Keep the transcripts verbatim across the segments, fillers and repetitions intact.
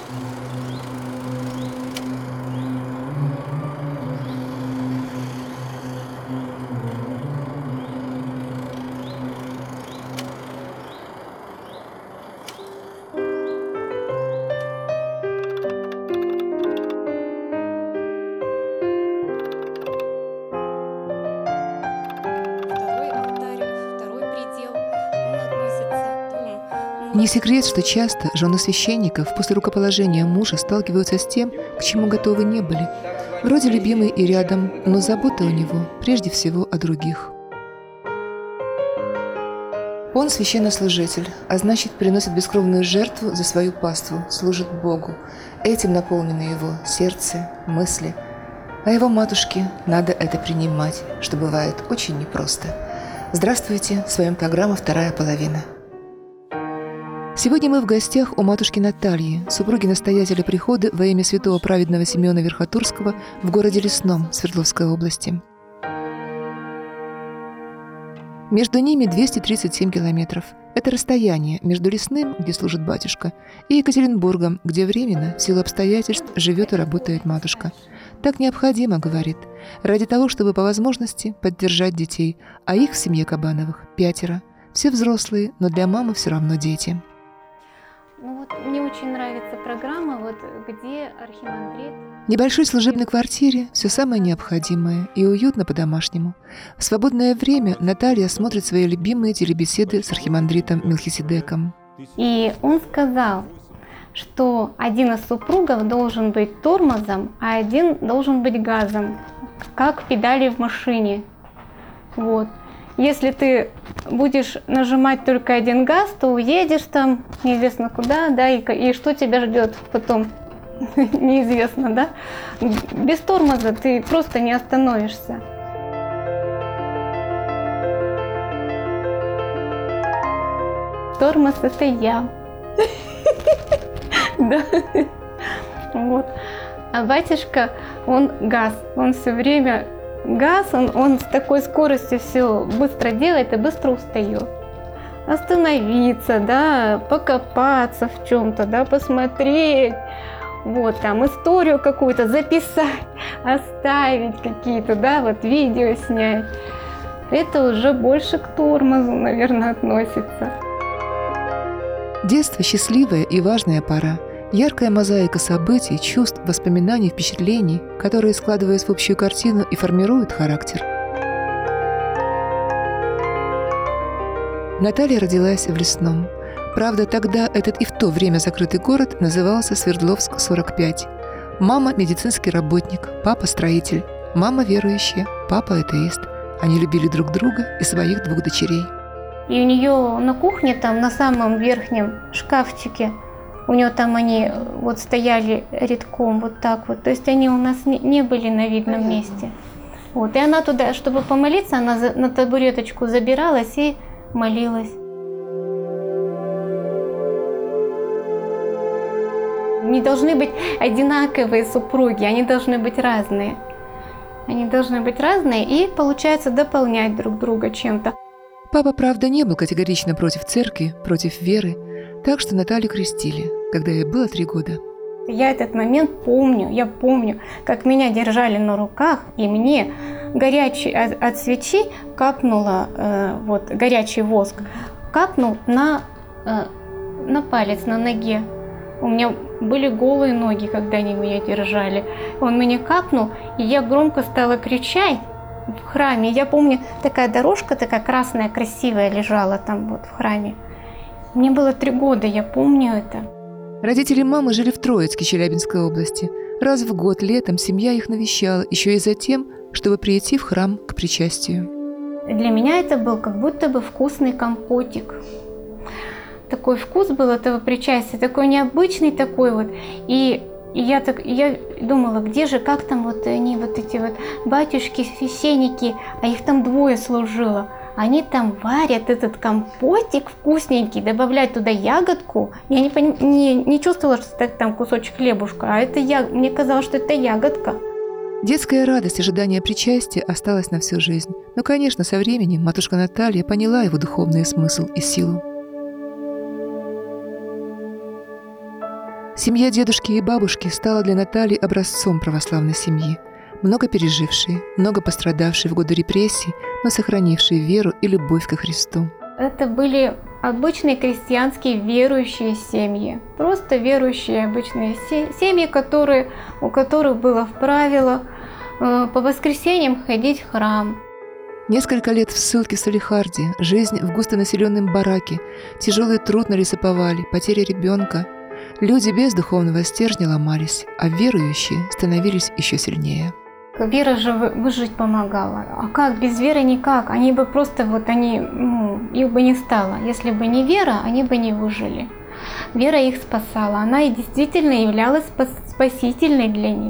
Не секрет, что часто жены священников после рукоположения мужа сталкиваются с тем, к чему готовы не были. Вроде любимый и рядом, но забота у него прежде всего о других. Он священнослужитель, а значит, приносит бескровную жертву за свою паству, служит Богу. Этим наполнено его сердце, мысли. А его матушке надо это принимать, что бывает очень непросто. Здравствуйте, с вами программа «Вторая половина». Сегодня мы в гостях у матушки Натальи, супруги настоятеля прихода во имя святого праведного Симеона Верхотурского в городе Лесном Свердловской области. Между ними двести тридцать семь километров. Это расстояние между Лесным, где служит батюшка, и Екатеринбургом, где временно, в силу обстоятельств, живет и работает матушка. Так необходимо, говорит, ради того, чтобы по возможности поддержать детей, а их в семье Кабановых пятеро. Все взрослые, но для мамы все равно дети. Ну вот мне очень нравится программа, вот где архимандрит. В небольшой служебной квартире все самое необходимое и уютно по-домашнему. В свободное время Наталья смотрит свои любимые телебеседы с архимандритом Мелхиседеком. И он сказал, что один из супругов должен быть тормозом, а один должен быть газом, как педали в машине. Вот. Если ты будешь нажимать только один газ, то уедешь там неизвестно куда, да, и, и что тебя ждет потом, неизвестно, да. Без тормоза ты просто не остановишься. Тормоз — это я. Да. Вот. А батюшка, он газ, он все время... Газ, он, он с такой скоростью все быстро делает и быстро устает. Остановиться, да, покопаться в чем-то, да, посмотреть, вот там историю какую-то записать, оставить какие-то, да, вот видео снять. Это уже больше к тормозу, наверное, относится. Детство — счастливая и важная пора. Яркая мозаика событий, чувств, воспоминаний, впечатлений, которые складываются в общую картину и формируют характер. Наталья родилась в Лесном. Правда, тогда этот и в то время закрытый город назывался Свердловск сорок пять. Мама – медицинский работник, папа – строитель, мама верующая, папа – атеист. Они любили друг друга и своих двух дочерей. И у нее на кухне, там на самом верхнем шкафчике, у нее там они вот стояли рядком вот так вот. То есть они у нас не, не были на видном месте. Вот. И она туда, чтобы помолиться, она за, на табуреточку забиралась и молилась. Не должны быть одинаковые супруги, они должны быть разные. Они должны быть разные и, получается, дополнять друг друга чем-то. Папа, правда, не был категорично против церкви, против веры. Так что Наталью крестили, когда ей было три года. Я этот момент помню, я помню, как меня держали на руках, и мне горячий от, от свечи капнуло, э, вот, горячий воск, капнул на, э, на палец, на ноге. У меня были голые ноги, когда они меня держали. Он меня капнул, и я громко стала кричать в храме. Я помню, такая дорожка, такая красная, красивая лежала там вот в храме. Мне было три года, я помню это. Родители мамы жили в Троицке Челябинской области. Раз в год летом семья их навещала, еще и за тем, чтобы прийти в храм к причастию. Для меня это был как будто бы вкусный компотик. Такой вкус был этого причастия, такой необычный такой вот. И, и я, так, я думала, где же, как там вот они, вот эти вот батюшки, священники, а их там двое служило. Они там варят этот компотик вкусненький, добавляют туда ягодку. Я не, поним... не, не чувствовала, что это там кусочек хлебушка, а это я... мне казалось, что это ягодка. Детская радость ожидания причастия осталась на всю жизнь. Но, конечно, со временем матушка Наталья поняла его духовный смысл и силу. Семья дедушки и бабушки стала для Натальи образцом православной семьи, много пережившей, много пострадавшей в годы репрессий, но сохранившей веру и любовь ко Христу. Это были обычные крестьянские верующие семьи. Просто верующие обычные семьи, которые, у которых было в правилах э, по воскресеньям ходить в храм. Несколько лет в ссылке в Салехарде, жизнь в густонаселенном бараке, тяжелый труд на лесоповале, потеря ребенка. Люди без духовного стержня ломались, а верующие становились еще сильнее. Вера же выжить помогала. А как? Без веры никак. Они бы просто, вот они, ну, их бы не стало. Если бы не вера, они бы не выжили. Вера их спасала. Она и действительно являлась спасительной для них.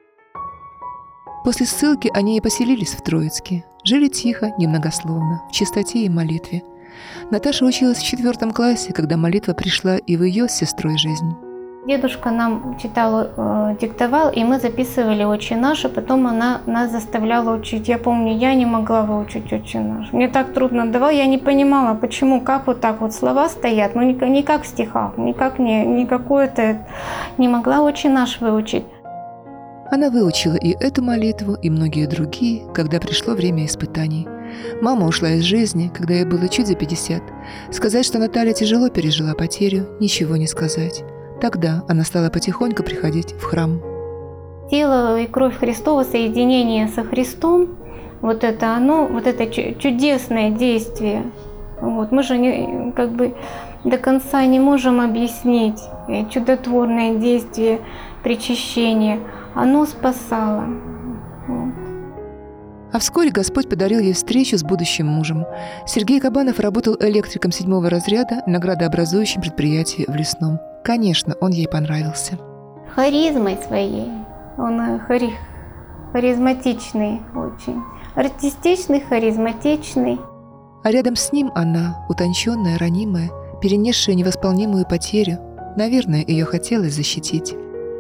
После ссылки они и поселились в Троицке. Жили тихо, немногословно, в чистоте и молитве. Наташа училась в четвертом классе, когда молитва пришла и в ее с сестрой жизнь. Дедушка нам читал, э, диктовал, и мы записывали «Отче наш», а потом она нас заставляла учить. Я помню, я не могла выучить «Отче наш». Мне так трудно давал, я не понимала, почему, как вот так вот слова стоят, ну не, не как в стихах, никак не, не какое-то, не могла «Отче наш» выучить. Она выучила и эту молитву, и многие другие, когда пришло время испытаний. Мама ушла из жизни, когда ей было чуть за пятьдесят. Сказать, что Наталья тяжело пережила потерю, ничего не сказать. Тогда она стала потихоньку приходить в храм. Тело и кровь Христова, соединение со Христом, вот это оно, вот это чудесное действие. Вот, мы же не, как бы до конца не можем объяснить чудотворное действие причащения. Оно спасало. Вот. А вскоре Господь подарил ей встречу с будущим мужем. Сергей Кабанов работал электриком седьмого разряда на градообразующем предприятии в Лесном. Конечно, он ей понравился. Харизмой своей. Он хари... харизматичный очень. Артистичный, харизматичный. А рядом с ним она, утонченная, ранимая, перенесшая невосполнимую потерю. Наверное, ее хотелось защитить.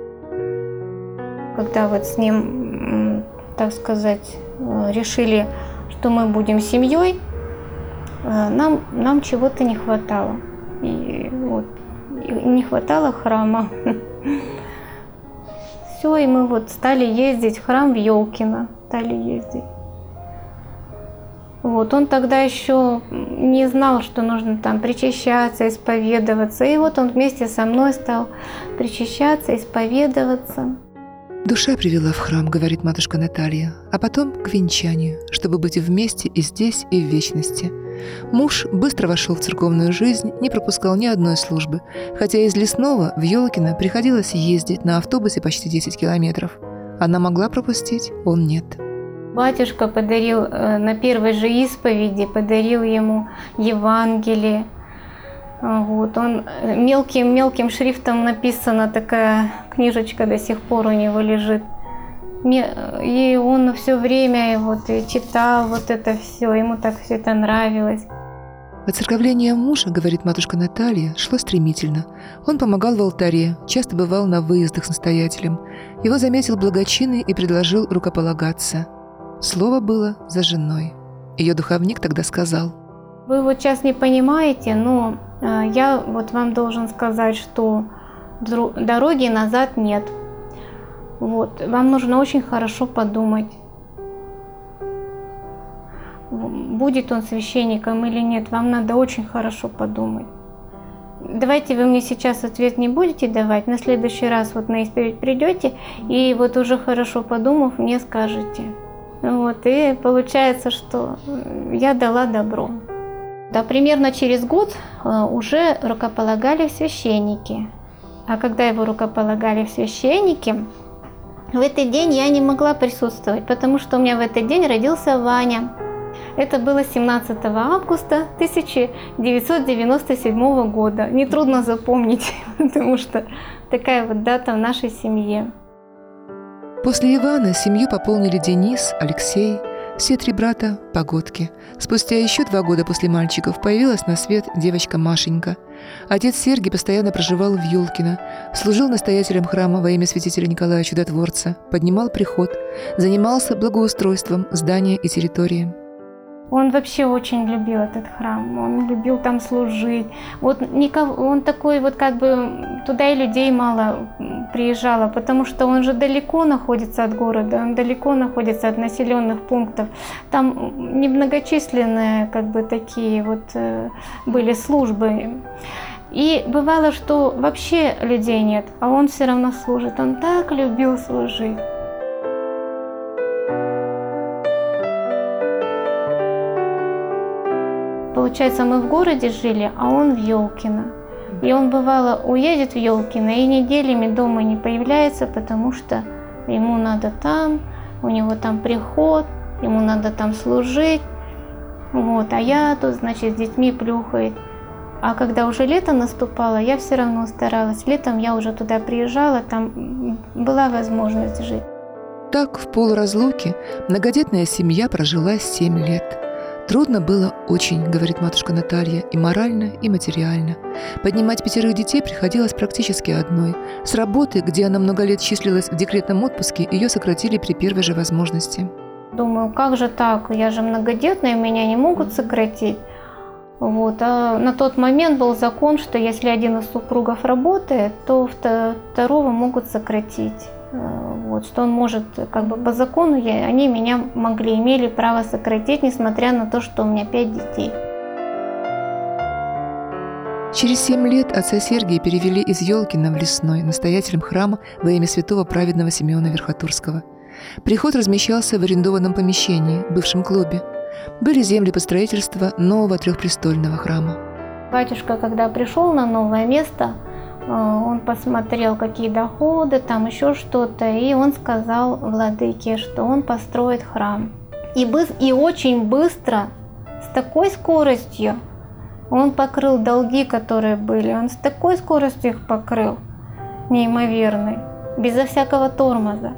Когда вот с ним, так сказать, решили, что мы будем семьей, нам, нам чего-то не хватало. И вот, и не хватало храма. Все, и мы вот стали ездить в храм в Ёлкино. Стали ездить. Вот, он тогда еще не знал, что нужно там причащаться, исповедоваться. И вот он вместе со мной стал причащаться, исповедоваться. «Душа привела в храм, — говорит матушка Наталья, — а потом к венчанию, чтобы быть вместе и здесь, и в вечности. Муж быстро вошел в церковную жизнь, не пропускал ни одной службы, хотя из Лесного в Ёлкино приходилось ездить на автобусе почти десять километров. Она могла пропустить, он нет». Батюшка подарил на первой же исповеди, подарил ему Евангелие. Вот, он мелким-мелким шрифтом написана, такая книжечка до сих пор у него лежит. И он все время вот и читал вот это все, ему так все это нравилось. Оцерковление мужа, говорит матушка Наталья, шло стремительно. Он помогал в алтаре, часто бывал на выездах с настоятелем. Его заметил благочинный и предложил рукополагаться. Слово было за женой. Ее духовник тогда сказал: «Вы вот сейчас не понимаете, но я вот вам должен сказать, что дороги назад нет. Вот, вам нужно очень хорошо подумать, будет он священником или нет, вам надо очень хорошо подумать. Давайте вы мне сейчас ответ не будете давать, на следующий раз вот на исповедь придете, и вот уже хорошо подумав, мне скажете». Вот, и получается, что я дала добро. Да, примерно через год уже рукополагали в священники. А когда его рукополагали в священники, в этот день я не могла присутствовать, потому что у меня в этот день родился Ваня. Это было семнадцатого августа тысяча девятьсот девяносто седьмого года. Нетрудно запомнить, потому что такая вот дата в нашей семье. После Ивана семью пополнили Денис, Алексей, все три брата – Погодки. Спустя еще два года после мальчиков появилась на свет девочка Машенька. Отец Сергий постоянно проживал в Ёлкино, служил настоятелем храма во имя святителя Николая Чудотворца, поднимал приход, занимался благоустройством здания и территории. Он вообще очень любил этот храм, он любил там служить. Вот никого, он такой вот как бы туда и людей мало приезжало, потому что он же далеко находится от города, он далеко находится от населенных пунктов. Там немногочисленные как бы такие вот были службы. И бывало, что вообще людей нет, а он все равно служит. Он так любил служить. Получается, мы в городе жили, а он в Ёлкино. И он, бывало, уедет в Ёлкино и неделями дома не появляется, потому что ему надо там, у него там приход, ему надо там служить. Вот, а я тут, значит, с детьми плюхает. А когда уже лето наступало, я все равно старалась. Летом я уже туда приезжала, там была возможность жить. Так, в полуразлуке многодетная семья прожила семь лет. Трудно было очень, говорит матушка Наталья, и морально, и материально. Поднимать пятерых детей приходилось практически одной. С работы, где она много лет числилась в декретном отпуске, ее сократили при первой же возможности. Думаю, как же так? Я же многодетная, меня не могут сократить. Вот. А на тот момент был закон, что если один из супругов работает, то второго могут сократить. Вот, что он может, как бы по закону, я, они меня могли, имели право сократить, несмотря на то, что у меня пять детей. Через семь лет отца Сергия перевели из Ёлкина в Лесной, настоятелем храма во имя святого праведного Симеона Верхотурского. Приход размещался в арендованном помещении, бывшем клубе. Были земли под строительство нового трехпрестольного храма. Батюшка, когда пришел на новое место, он посмотрел, какие доходы, там еще что-то, и он сказал владыке, что он построит храм. И, быс- и очень быстро, с такой скоростью, он покрыл долги, которые были. Он с такой скоростью их покрыл, неимоверной, безо всякого тормоза.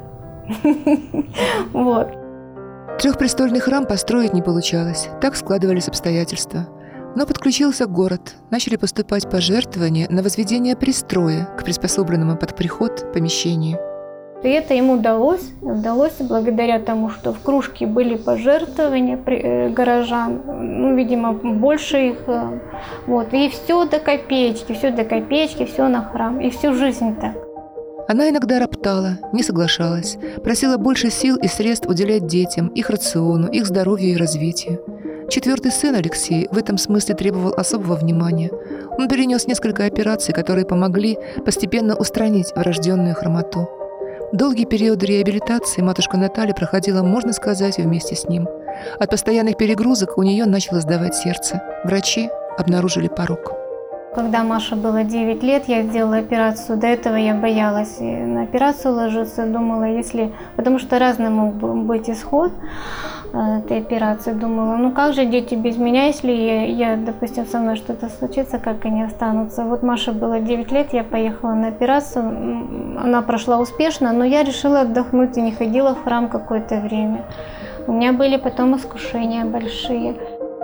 Вот. Трехпрестольный храм построить не получалось, так складывались обстоятельства. Но подключился город, начали поступать пожертвования на возведение пристроя к приспособленному под приход помещению. И это ему удалось, удалось благодаря тому, что в кружке были пожертвования горожан, ну, видимо, больше их, вот, и все до копеечки, все до копеечки, все на храм, и всю жизнь так. Она иногда роптала, не соглашалась, просила больше сил и средств уделять детям, их рациону, их здоровью и развитию. Четвертый сын Алексей в этом смысле требовал особого внимания. Он перенес несколько операций, которые помогли постепенно устранить врожденную хромоту. Долгий период реабилитации матушка Наталья проходила, можно сказать, вместе с ним. От постоянных перегрузок у нее начало сдавать сердце. Врачи обнаружили порок. Когда Маше было девять лет, я сделала операцию. До этого я боялась на операцию ложиться, думала, если... Потому что разный мог быть исход этой операции. Думала, ну как же дети без меня, если я, я, допустим, со мной что-то случится, как они останутся. Вот Маше было девять лет, я поехала на операцию, она прошла успешно, но я решила отдохнуть и не ходила в храм какое-то время. У меня были потом искушения большие.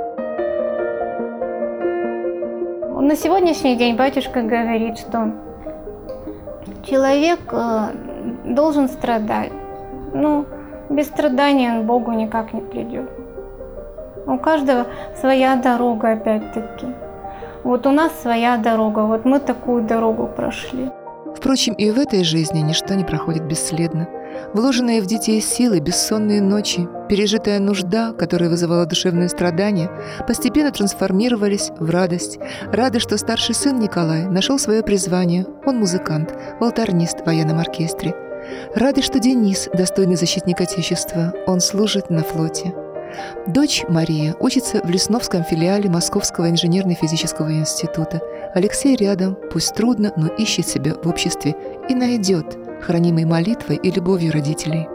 На сегодняшний день батюшка говорит, что человек должен страдать. Ну, без страдания он к Богу никак не придет. У каждого своя дорога, опять-таки. Вот у нас своя дорога, вот мы такую дорогу прошли. Впрочем, и в этой жизни ничто не проходит бесследно. Вложенные в детей силы, бессонные ночи, пережитая нужда, которая вызывала душевные страдания, постепенно трансформировались в радость. Рады, что старший сын Николай нашел свое призвание. Он музыкант, волторнист в военном оркестре. Рады, что Денис, достойный защитник Отечества, он служит на флоте. Дочь Мария учится в Лесновском филиале Московского инженерно-физического института. Алексей рядом, пусть трудно, но ищет себя в обществе и найдет, хранимой молитвой и любовью родителей.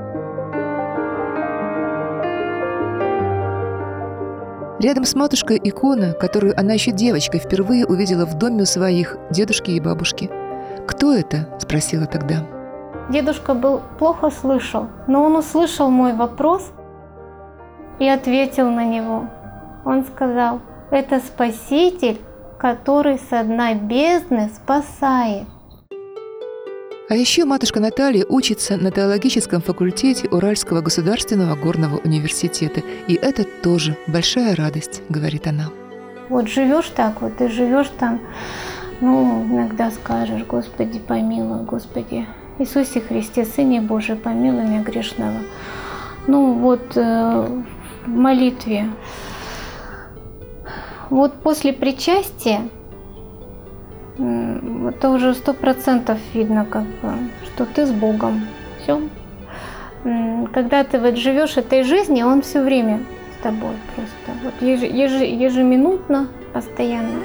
Рядом с матушкой икона, которую она еще девочкой впервые увидела в доме у своих дедушки и бабушки. «Кто это?» – спросила тогда. Дедушка был плохо слышал, но он услышал мой вопрос и ответил на него. Он сказал: «Это Спаситель, который со дна бездны спасает». А еще матушка Наталья учится на теологическом факультете Уральского государственного горного университета. И это тоже большая радость, говорит она. Вот живешь так вот, и живешь там, ну, иногда скажешь: Господи, помилуй, Господи, Иисусе Христе, Сыне Божий, помилуй меня грешного. Ну вот э, в молитве. Вот после причастия э, это уже сто процентов видно, как бы, что ты с Богом. Все. Когда ты вот живешь этой жизнью, Он все время с тобой просто. Вот еж, еж, ежеминутно, постоянно.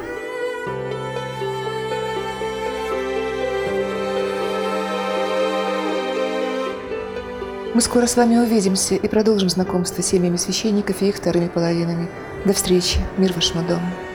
Мы скоро с вами увидимся и продолжим знакомство с семьями священников и их вторыми половинами. До встречи. Мир вашему дому.